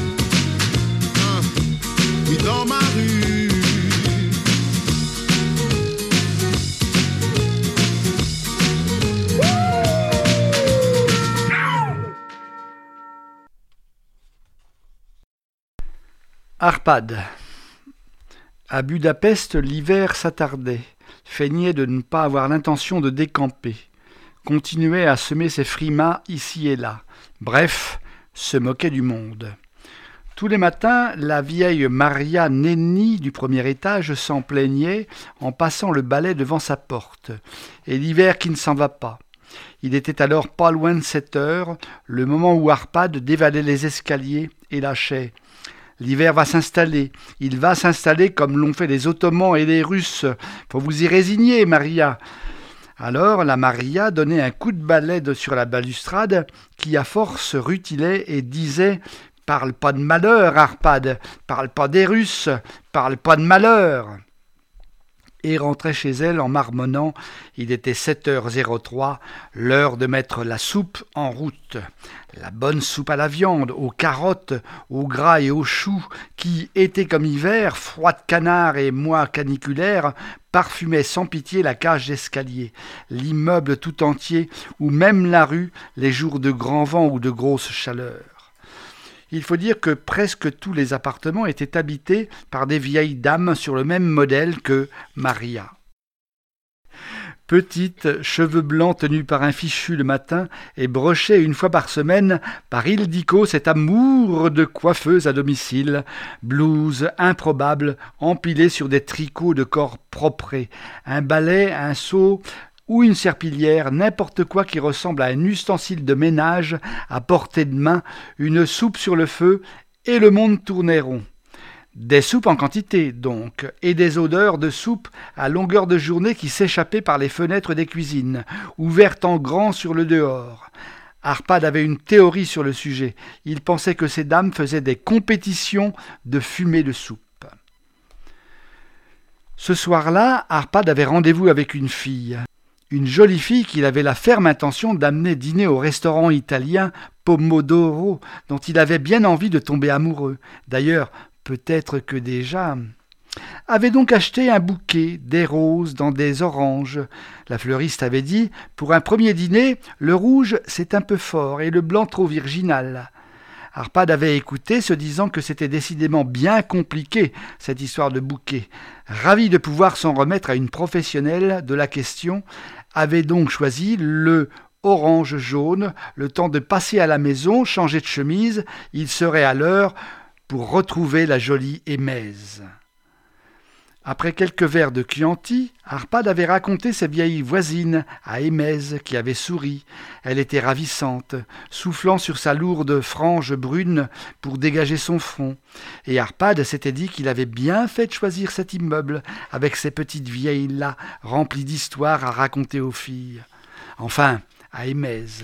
oui dans ma rue. Arpad. À Budapest, l'hiver s'attardait, feignait de ne pas avoir l'intention de décamper, continuait à semer ses frimas ici et là, bref, se moquait du monde. Tous les matins, la vieille Maria Nenni du premier étage s'en plaignait en passant le balai devant sa porte, et l'hiver qui ne s'en va pas. Il était alors pas loin de 7 heures, le moment où Arpad dévalait les escaliers et lâchait. L'hiver va s'installer, il va s'installer comme l'ont fait les Ottomans et les Russes. Faut vous y résigner, Maria. Alors la Maria donnait un coup de balai sur la balustrade qui à force rutilait et disait « Parle pas de malheur, Arpad, parle pas des Russes, parle pas de malheur !» et rentrait chez elle en marmonnant. Il était 7h03, l'heure de mettre la soupe en route. La bonne soupe à la viande, aux carottes, au gras et aux choux, qui, été comme hiver, froid de canard et mois caniculaire, parfumait sans pitié la cage d'escalier, l'immeuble tout entier, ou même la rue, les jours de grand vent ou de grosse chaleur. Il faut dire que presque tous les appartements étaient habités par des vieilles dames sur le même modèle que Maria. Petite, cheveux blancs tenus par un fichu le matin et brochée une fois par semaine par Ildiko, cet amour de coiffeuse à domicile, blouse improbable empilée sur des tricots de corps proprés, un balai, un seau ou une serpillière, n'importe quoi qui ressemble à un ustensile de ménage à portée de main, une soupe sur le feu, et le monde tournait rond. Des soupes en quantité, donc, et des odeurs de soupe à longueur de journée qui s'échappaient par les fenêtres des cuisines, ouvertes en grand sur le dehors. Arpad avait une théorie sur le sujet. Il pensait que ces dames faisaient des compétitions de fumée de soupe. Ce soir-là, Arpad avait rendez-vous avec une fille. Une jolie fille qu'il avait la ferme intention d'amener dîner au restaurant italien Pomodoro, dont il avait bien envie de tomber amoureux. D'ailleurs, peut-être que déjà... Avait donc acheté un bouquet, des roses dans des oranges. La fleuriste avait dit « Pour un premier dîner, le rouge c'est un peu fort et le blanc trop virginal ». Arpad avait écouté, se disant que c'était décidément bien compliqué, cette histoire de bouquet. Ravi de pouvoir s'en remettre à une professionnelle de la question, avait donc choisi le orange jaune, le temps de passer à la maison, changer de chemise, il serait à l'heure pour retrouver la jolie Émèse. Après quelques verres de Chianti, Arpad avait raconté ses vieilles voisines à Émèse qui avait souri. Elle était ravissante, soufflant sur sa lourde frange brune pour dégager son front. Et Arpad s'était dit qu'il avait bien fait de choisir cet immeuble, avec ces petites vieilles-là, remplies d'histoires à raconter aux filles. Enfin, à Émèse.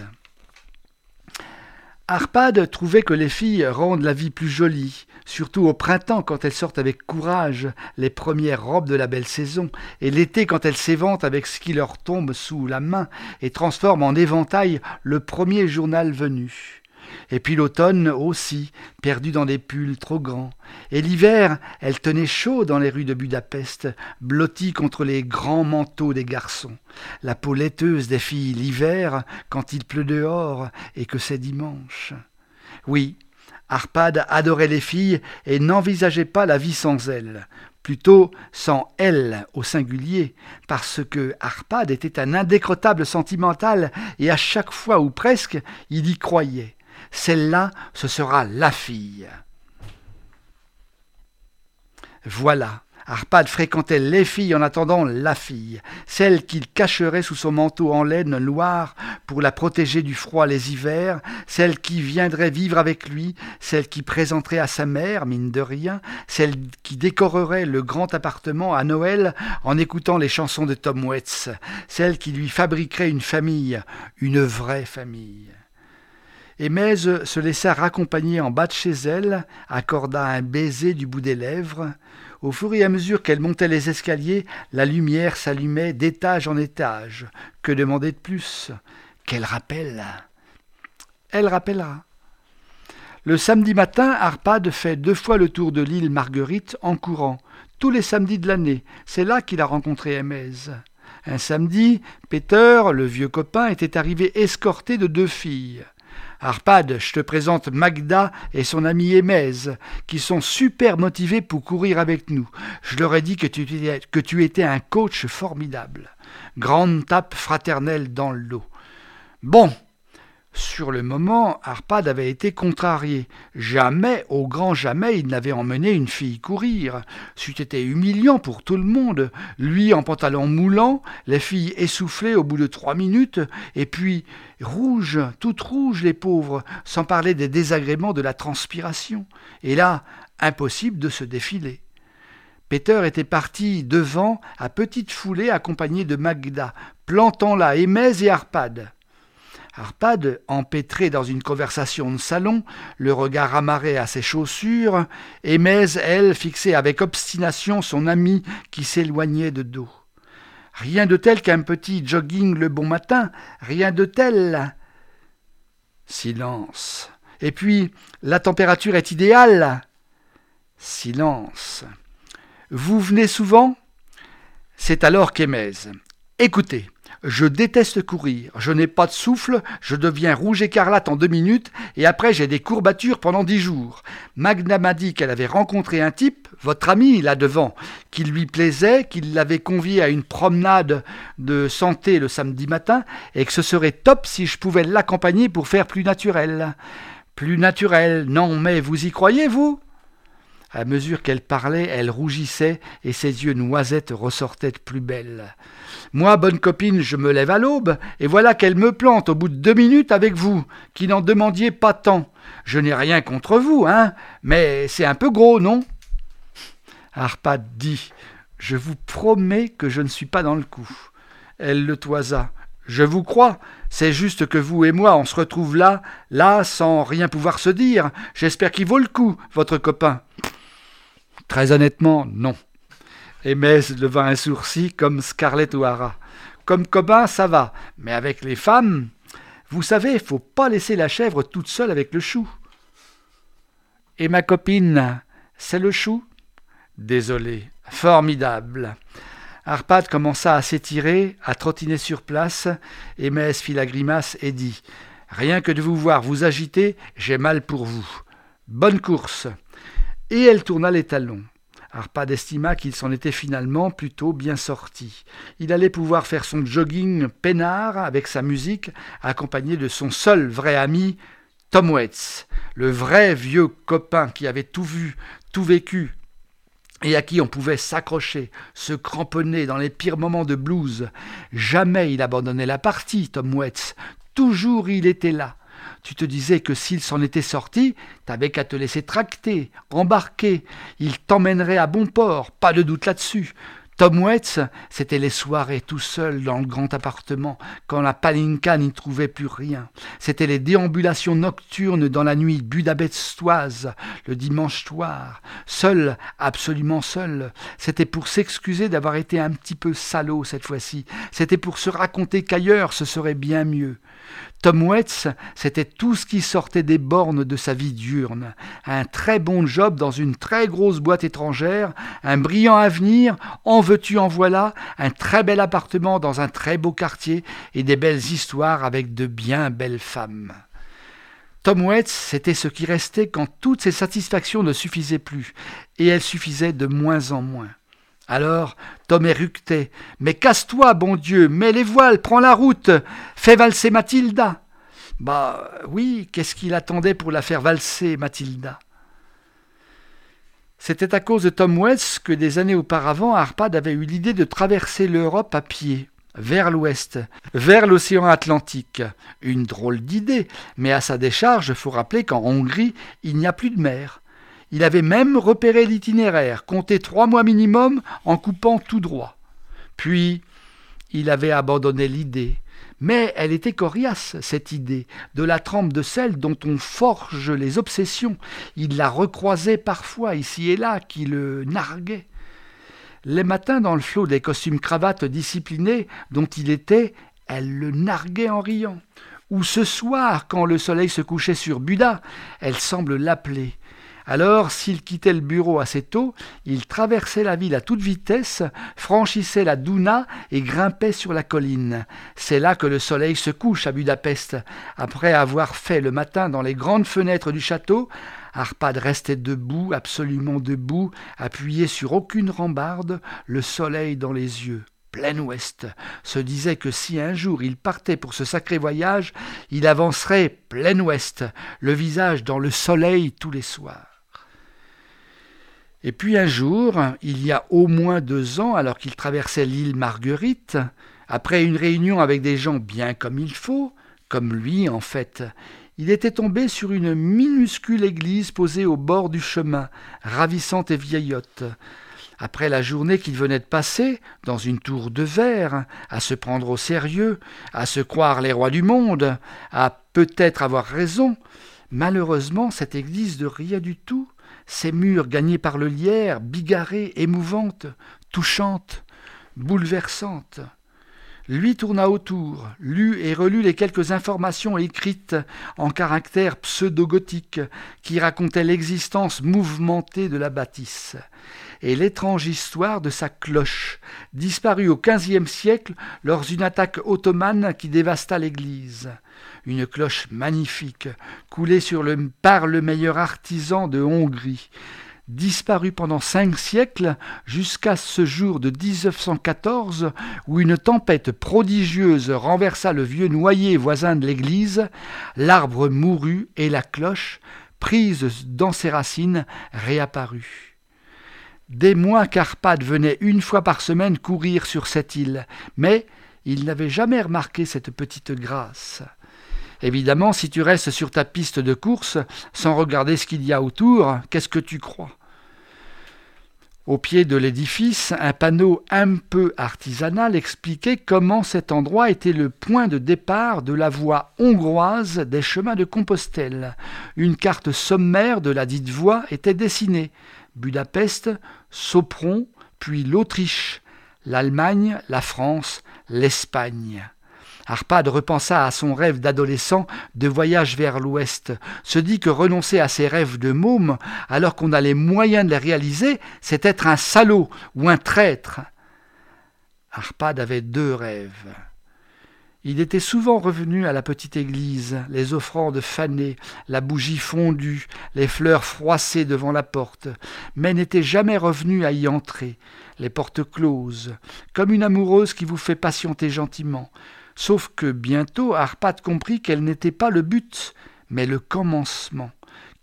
Arpad trouvait que les filles rendent la vie plus jolie, surtout au printemps quand elles sortent avec courage les premières robes de la belle saison, et l'été quand elles s'éventent avec ce qui leur tombe sous la main et transforment en éventail le premier journal venu. Et puis l'automne aussi, perdu dans des pulls trop grands. Et l'hiver, elles tenaient chaud dans les rues de Budapest, blotties contre les grands manteaux des garçons. La peau laiteuse des filles l'hiver, quand il pleut dehors et que c'est dimanche. Oui, Arpad adorait les filles et n'envisageait pas la vie sans elles. Plutôt sans elles au singulier, parce que Arpad était un indécrottable sentimental et à chaque fois ou presque, il y croyait. Celle-là, ce sera la fille. Voilà, Arpad fréquentait les filles en attendant la fille, celle qu'il cacherait sous son manteau en laine noire pour la protéger du froid les hivers, celle qui viendrait vivre avec lui, celle qui présenterait à sa mère, mine de rien, celle qui décorerait le grand appartement à Noël en écoutant les chansons de Tom Waits, celle qui lui fabriquerait une famille, une vraie famille. Émèse se laissa raccompagner en bas de chez elle, accorda un baiser du bout des lèvres. Au fur et à mesure qu'elle montait les escaliers, la lumière s'allumait d'étage en étage. Que demander de plus ? Qu'elle rappelle ? Elle rappellera. Le samedi matin, Arpad fait 2 fois le tour de l'île Marguerite en courant, tous les samedis de l'année. C'est là qu'il a rencontré Émèse. Un samedi, Peter, le vieux copain, était arrivé escorté de 2 filles. Arpad, je te présente Magda et son amie Émèse, qui sont super motivés pour courir avec nous. Je leur ai dit que tu étais un coach formidable. Grande tape fraternelle dans le dos. Bon, sur le moment, Arpad avait été contrarié. Jamais, au grand jamais, il n'avait emmené une fille courir. C'eût été humiliant pour tout le monde. Lui en pantalon moulant, les filles essoufflées au bout de 3 minutes, et puis rouges, toutes rouges les pauvres, sans parler des désagréments de la transpiration. Et là, impossible de se défiler. Peter était parti devant, à petite foulée, accompagné de Magda, plantant là Émèse et Arpad. Arpad, empêtré dans une conversation de salon, le regard amarré à ses chaussures, Émèse, elle, fixait avec obstination son ami qui s'éloignait de dos. Rien de tel qu'un petit jogging le bon matin, rien de tel. Silence. Et puis, la température est idéale. Silence. Vous venez souvent ? C'est alors qu'Émèse. Écoutez. Je déteste courir, je n'ai pas de souffle, je deviens rouge écarlate en 2 minutes et après j'ai des courbatures pendant 10 jours. Magda m'a dit qu'elle avait rencontré un type, votre ami là devant, qui lui plaisait, qu'il l'avait convié à une promenade de santé le samedi matin et que ce serait top si je pouvais l'accompagner pour faire plus naturel. Plus naturel, non mais vous y croyez vous ? À mesure qu'elle parlait, elle rougissait et ses yeux noisettes ressortaient de plus belles. Moi, bonne copine, je me lève à l'aube, et voilà qu'elle me plante au bout de 2 minutes avec vous, qui n'en demandiez pas tant. Je n'ai rien contre vous, hein, mais c'est un peu gros, non ? Arpad dit, je vous promets que je ne suis pas dans le coup. Elle le toisa. Je vous crois, c'est juste que vous et moi, on se retrouve là, sans rien pouvoir se dire. J'espère qu'il vaut le coup, votre copain. Très honnêtement, non. Émèse leva un sourcil comme Scarlett O'Hara. Comme copain, ça va, mais avec les femmes, vous savez, faut pas laisser la chèvre toute seule avec le chou. Et ma copine, c'est le chou ? Désolé, formidable. Arpad commença à s'étirer, à trottiner sur place. Émèse fit la grimace et dit « Rien que de vous voir vous agiter, j'ai mal pour vous. Bonne course !» Et elle tourna les talons. Arpad estima qu'il s'en était finalement plutôt bien sorti. Il allait pouvoir faire son jogging peinard avec sa musique, accompagné de son seul vrai ami, Tom Waits, le vrai vieux copain qui avait tout vu, tout vécu, et à qui on pouvait s'accrocher, se cramponner dans les pires moments de blues. Jamais il abandonnait la partie, Tom Waits. Toujours il était là. Tu te disais que s'il s'en était sorti, t'avais qu'à te laisser tracter, embarquer. Il t'emmènerait à bon port, pas de doute là-dessus. Tom Waits, c'était les soirées tout seul dans le grand appartement, quand la palinka n'y trouvait plus rien. C'était les déambulations nocturnes dans la nuit budapestoise, le dimanche soir. Seul, absolument seul. C'était pour s'excuser d'avoir été un petit peu salaud cette fois-ci. C'était pour se raconter qu'ailleurs ce serait bien mieux. Tom Waits, c'était tout ce qui sortait des bornes de sa vie diurne. Un très bon job dans une très grosse boîte étrangère, un brillant avenir, en veux-tu en voilà, un très bel appartement dans un très beau quartier et des belles histoires avec de bien belles femmes. Tom Waits, c'était ce qui restait quand toutes ces satisfactions ne suffisaient plus, et elles suffisaient de moins en moins. Alors, Tom éructait. « Mais casse-toi, bon Dieu, mets les voiles, prends la route, fais valser Mathilda. » Bah oui, qu'est-ce qu'il attendait pour la faire valser, Mathilda ? C'était à cause de Tom Waits que des années auparavant, Arpad avait eu l'idée de traverser l'Europe à pied, vers l'ouest, vers l'océan Atlantique. Une drôle d'idée, mais à sa décharge, il faut rappeler qu'en Hongrie, il n'y a plus de mer. Il avait même repéré l'itinéraire, compté 3 mois minimum en coupant tout droit. Puis, il avait abandonné l'idée. Mais elle était coriace, cette idée, de la trempe de sel dont on forge les obsessions. Il la recroisait parfois, ici et là, qui le narguait. Les matins, dans le flot des costumes-cravates disciplinés dont il était, elle le narguait en riant. Ou ce soir, quand le soleil se couchait sur Buda, elle semble l'appeler. Alors, s'il quittait le bureau assez tôt, il traversait la ville à toute vitesse, franchissait la Douna et grimpait sur la colline. C'est là que le soleil se couche à Budapest. Après avoir fait le matin dans les grandes fenêtres du château, Arpad restait debout, absolument debout, appuyé sur aucune rambarde, le soleil dans les yeux. Plein ouest, se disait que si un jour il partait pour ce sacré voyage, il avancerait plein ouest, le visage dans le soleil tous les soirs. Et puis un jour, il y a au moins 2 ans, alors qu'il traversait l'île Marguerite, après une réunion avec des gens bien comme il faut, comme lui en fait, il était tombé sur une minuscule église posée au bord du chemin, ravissante et vieillotte. Après la journée qu'il venait de passer, dans une tour de verre, à se prendre au sérieux, à se croire les rois du monde, à peut-être avoir raison, malheureusement cette église de rien du tout, ces murs gagnés par le lierre, bigarrés, émouvantes, touchantes, bouleversantes. Lui tourna autour, lut et relut les quelques informations écrites en caractères pseudo-gothiques qui racontaient l'existence mouvementée de la bâtisse et l'étrange histoire de sa cloche, disparue au XVe siècle lors d'une attaque ottomane qui dévasta l'église. Une cloche magnifique, coulée par le meilleur artisan de Hongrie, disparue pendant 5 siècles jusqu'à ce jour de 1914 où une tempête prodigieuse renversa le vieux noyer voisin de l'église, l'arbre mourut et la cloche, prise dans ses racines, réapparut. Des mois qu'Arpad venait 1 fois par semaine courir sur cette île, mais il n'avait jamais remarqué cette petite grâce. Évidemment, si tu restes sur ta piste de course, sans regarder ce qu'il y a autour, qu'est-ce que tu crois ? Au pied de l'édifice, un panneau un peu artisanal expliquait comment cet endroit était le point de départ de la voie hongroise des chemins de Compostelle. Une carte sommaire de la dite voie était dessinée. Budapest, Sopron, puis l'Autriche, l'Allemagne, la France, l'Espagne. Arpad repensa à son rêve d'adolescent de voyage vers l'ouest, se dit que renoncer à ses rêves de môme, alors qu'on a les moyens de les réaliser, c'est être un salaud ou un traître. Arpad avait 2 rêves. Il était souvent revenu à la petite église, les offrandes fanées, la bougie fondue, les fleurs froissées devant la porte, mais n'était jamais revenu à y entrer, les portes closes, comme une amoureuse qui vous fait patienter gentiment. Sauf que bientôt Arpad comprit qu'elle n'était pas le but, mais le commencement,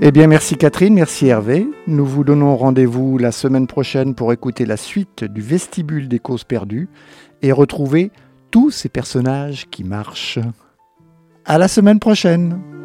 Eh bien, merci Catherine, merci Hervé. Nous vous donnons rendez-vous la semaine prochaine pour écouter la suite du Vestibule des causes perdues et retrouver tous ces personnages qui marchent. À la semaine prochaine!